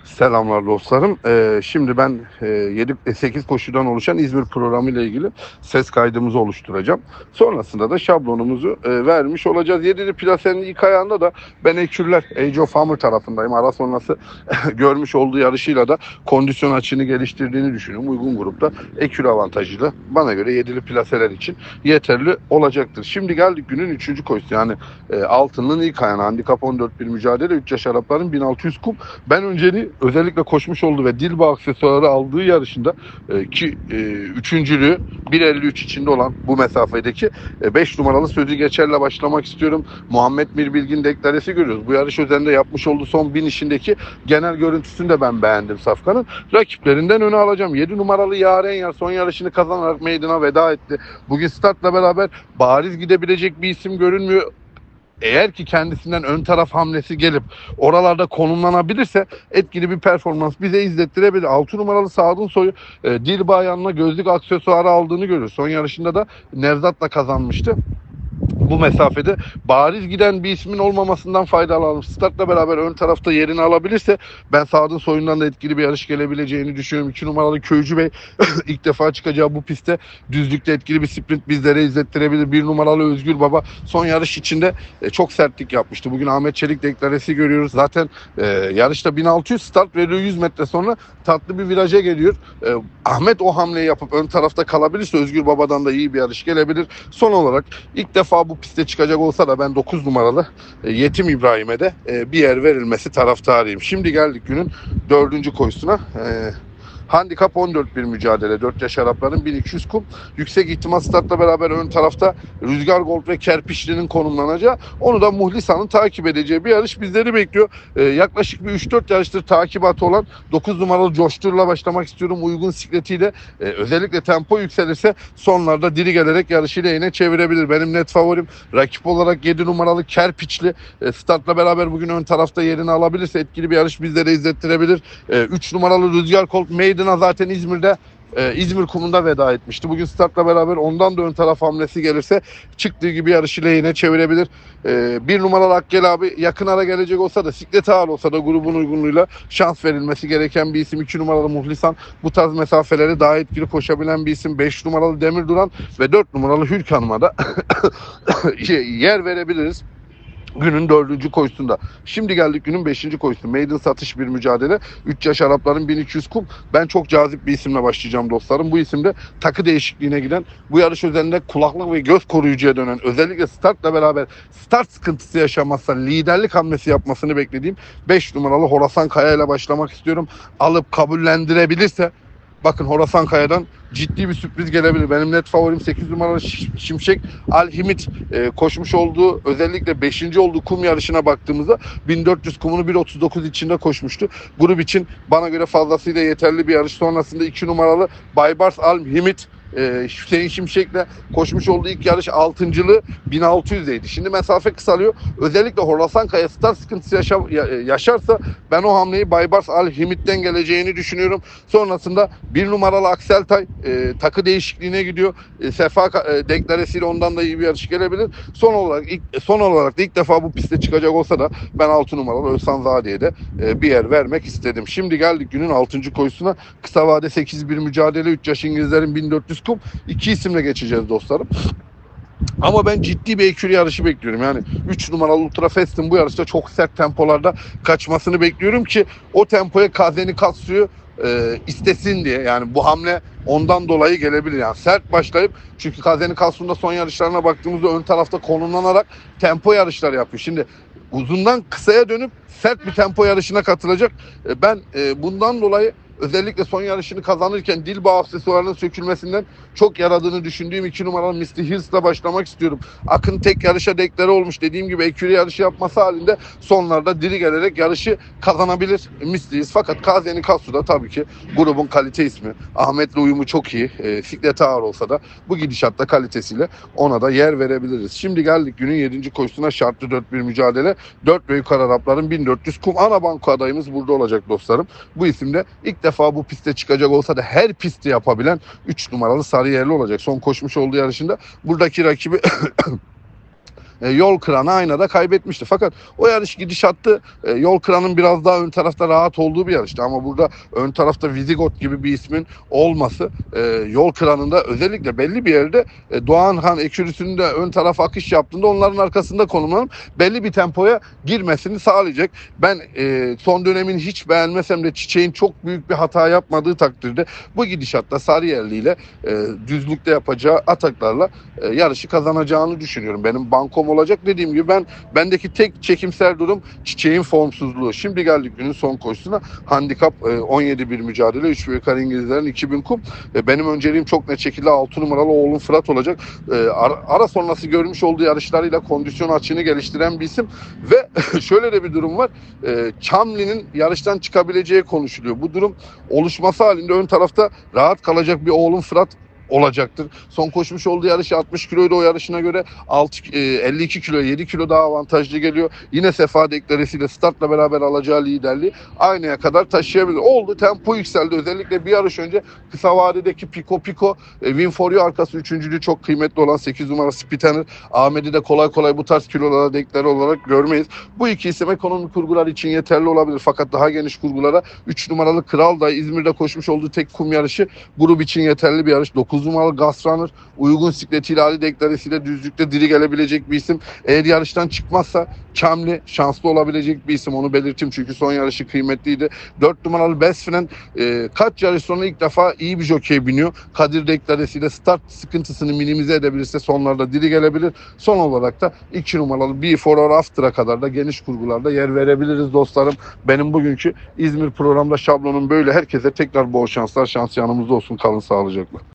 Selamlar dostlarım. Şimdi ben 8 koşudan oluşan İzmir programı ile ilgili ses kaydımızı oluşturacağım. Sonrasında da şablonumuzu vermiş olacağız. 7'li plasenin ilk ayağında da ben Ekürler, Age of Hammer tarafındayım. Ara sonrası görmüş olduğu yarışıyla da kondisyon açığını geliştirdiğini düşünüyorum. Uygun grupta Ekür avantajıyla bana göre 7'li plaseler için yeterli olacaktır. Şimdi geldik günün 3. koşusu. Yani altının ilk ayağına handikap 14 bir mücadele 3 yaş Arapların 1600 kum. Ben özellikle koşmuş olduğu ve Dilba aksesuarı aldığı yarışında ki üçüncülüğü 1.53 içinde olan bu mesafedeki 5 numaralı Sözü Geçer'le başlamak istiyorum. Muhammed Mirbilgin deklaresi görüyoruz. Bu yarış üzerinde yapmış olduğu son 1000 işindeki genel görüntüsünü de ben beğendim Safkan'ın. Rakiplerinden öne alacağım. 7 numaralı Yaren Yar son yarışını kazanarak meydana veda etti. Bugün startla beraber bariz gidebilecek bir isim görünmüyor. Eğer ki kendisinden ön taraf hamlesi gelip oralarda konumlanabilirse etkili bir performans bize izlettirebilir. 6 numaralı Sadun Soy'u Dilba yanına gözlük aksesuarı aldığını görüyoruz. Son yarışında da Nevzat'la kazanmıştı. Bu mesafede bariz giden bir ismin olmamasından faydalanıp startla beraber ön tarafta yerini alabilirse ben Sadun Soyundan da etkili bir yarış gelebileceğini düşünüyorum. 2 numaralı Köycü Bey ilk defa çıkacağı bu pistte düzlükte etkili bir sprint bizlere izlettirebilir. 1 numaralı Özgür Baba son yarış içinde çok sertlik yapmıştı. Bugün Ahmet Çelik deklaresi görüyoruz. Zaten yarışta 1600 start veriyor, 100 metre sonra tatlı bir viraja geliyor. Ahmet o hamleyi yapıp ön tarafta kalabilirse Özgür Baba'dan da iyi bir yarış gelebilir. Son olarak ilk defa bu piste çıkacak olsa da ben 9 numaralı Yetim İbrahim'e de bir yer verilmesi taraftarıyım. Şimdi geldik günün 4. koşusuna. Handikap 14 bir mücadele. 4 yaş Arapların 1200 kum. Yüksek ihtimal startla beraber ön tarafta Rüzgar Gold ve Kerpiçli'nin konumlanacağı. Onu da Muhlisa'nın takip edeceği bir yarış bizleri bekliyor. Yaklaşık bir 3-4 yarıştır takibatı olan 9 numaralı Coştur'la başlamak istiyorum. Uygun sikletiyle özellikle tempo yükselirse sonlarda diri gelerek yarışıyla yine çevirebilir. Benim net favorim rakip olarak 7 numaralı Kerpiçli. Startla beraber bugün ön tarafta yerini alabilirse etkili bir yarış bizlere izlettirebilir. 3 numaralı Rüzgar Gold Maiden'a zaten İzmir'de İzmir kumunda veda etmişti. Bugün startla beraber ondan da ön taraf hamlesi gelirse çıktığı gibi yarışıyla yine çevirebilir. 1 numaralı Akgel abi yakın ara gelecek olsa da sikleti ağır olsa da grubun uygunluğuyla şans verilmesi gereken bir isim. 2 numaralı Muhlisan bu tarz mesafeleri daha etkili koşabilen bir isim. 5 numaralı Demir Duran ve 4 numaralı Hülk Hanım'a da yer verebiliriz. Günün 4. koşusunda. Şimdi geldik günün 5. koşusuna. Maiden satış bir mücadele. 3 yaş Arapların 1200 kum. Ben çok cazip bir isimle başlayacağım dostlarım. Bu isimde takı değişikliğine giden, bu yarış üzerinde kulaklık ve göz koruyucuya dönen, özellikle startla beraber start sıkıntısı yaşamazsa liderlik hamlesi yapmasını beklediğim 5 numaralı Horasan Kaya ile başlamak istiyorum. Alıp kabullendirebilirse bakın Horasan Kaya'dan ciddi bir sürpriz gelebilir. Benim net favorim 8 numaralı Şimşek Alhimit koşmuş olduğu özellikle 5. olduğu kum yarışına baktığımızda 1400 kumunu 1.39 içinde koşmuştu. Grup için bana göre fazlasıyla yeterli bir yarış. Sonrasında 2 numaralı Baybars Alhimit Hüseyin Şimşek'le koşmuş olduğu ilk yarış 6.'lığı 1600'deydi. Şimdi mesafe kısalıyor. Özellikle Horasan Kaya start sıkıntısı yaşarsa ben o hamleyi Baybars Alhimit'ten geleceğini düşünüyorum. Sonrasında 1 numaralı Akseltay takı değişikliğine gidiyor. Sefa deklaresiyle ondan da iyi bir yarış gelebilir. Son olarak da ilk defa bu piste çıkacak olsa da ben 6 numaralı Özhan Zadi'ye de bir yer vermek istedim. Şimdi geldik günün 6. koşusuna. Kısa vade 8 bir mücadele. 3 yaş İngilizlerin 1400 kum. 2 isimle geçeceğiz dostlarım. Ama ben ciddi bir ekürü yarışı bekliyorum. Yani 3 numaralı Ultra Fast'ın bu yarışta çok sert tempolarda kaçmasını bekliyorum ki o tempoya Kazeni Kassu'yu istesin diye. Yani bu hamle ondan dolayı gelebilir. Yani sert başlayıp, çünkü Kazeni Kassu'nun son yarışlarına baktığımızda ön tarafta konumlanarak tempo yarışları yapıyor. Şimdi uzundan kısaya dönüp sert bir tempo yarışına katılacak. Ben bundan dolayı özellikle son yarışını kazanırken Dilba aksesuarının sökülmesinden çok yaradığını düşündüğüm 2 numaralı Misty Hills'la başlamak istiyorum. Akın tek yarışa deklare olmuş. Dediğim gibi ekürü yarışı yapması halinde sonlarda diri gelerek yarışı kazanabilir Misty Hills. Fakat Kazeni Kassu da tabii ki grubun kalite ismi. Ahmet'le uyumu çok iyi. Siklete ağır olsa da bu gidişatta kalitesiyle ona da yer verebiliriz. Şimdi geldik günün 7. koşusuna. Şartlı 4 bir mücadele. 4 ve yukarı Arapların 1400 kum. Ana banko adayımız burada olacak dostlarım. Bu isimde ilk defa bu piste çıkacak olsa da her pisti yapabilen 3 numaralı Sarıyerli olacak. Son koşmuş olduğu yarışında buradaki rakibi yol kıranı aynada kaybetmişti. Fakat o yarış gidişattı. Yol kıranın biraz daha ön tarafta rahat olduğu bir yarıştı. Ama burada ön tarafta Visigoth gibi bir ismin olması yol kıranında özellikle belli bir yerde Doğanhan ekürüsünün de ön tarafa akış yaptığında onların arkasında konumlanıp belli bir tempoya girmesini sağlayacak. Ben son dönemin hiç beğenmesem de Çiçek'in çok büyük bir hata yapmadığı takdirde bu gidişatta Sarıyerli ile düzlükte yapacağı ataklarla yarışı kazanacağını düşünüyorum. Benim bankom olacak. Dediğim gibi bendeki tek çekimsel durum Çiçek'in formsuzluğu. Şimdi geldik günün son koşusuna. Handikap 17 bir mücadele. 3 büyük İngilizlerin 2000 kum. Benim önceliğim çok net şekilde 6 numaralı oğlum Fırat olacak. Ara sonrası görmüş olduğu yarışlarıyla kondisyon açığını geliştiren bir isim ve şöyle de bir durum var. Çamli'nin yarıştan çıkabileceği konuşuluyor. Bu durum oluşması halinde ön tarafta rahat kalacak bir oğlum Fırat olacaktır. Son koşmuş olduğu yarışı 60 kiloydu, o yarışına göre 52 kilo 7 kilo daha avantajlı geliyor. Yine Sefa deklaresiyle startla beraber alacağı liderliği aynaya kadar taşıyabilir. Oldu, tempo yükseldi. Özellikle bir yarış önce kısa vadedeki Pico Win for You arkası üçüncülüğü çok kıymetli olan 8 numara Spitaner. Ahmet'i de kolay kolay bu tarz kilolara dekları olarak görmeyiz. Bu iki isim ekonomik kurgular için yeterli olabilir. Fakat daha geniş kurgulara 3 numaralı Kral da İzmir'de koşmuş olduğu tek kum yarışı grup için yeterli bir yarış. 9 numaralı Gasrunner uygun sikletiyle Ali deklaresiyle düzlükte diri gelebilecek bir isim. Eğer yarıştan çıkmazsa Çamli şanslı olabilecek bir isim, onu belirteyim çünkü son yarışı kıymetliydi. 4 numaralı Besfren kaç yarış sonra ilk defa iyi bir jokey biniyor. Kadir deklaresiyle start sıkıntısını minimize edebilirse sonlarda diri gelebilir. Son olarak da 2 numaralı Before or After'a kadar da geniş kurgularda yer verebiliriz dostlarım. Benim bugünkü İzmir programda şablonum böyle. Herkese tekrar bol şanslar, şans yanımızda olsun. Kalın sağlıcakla.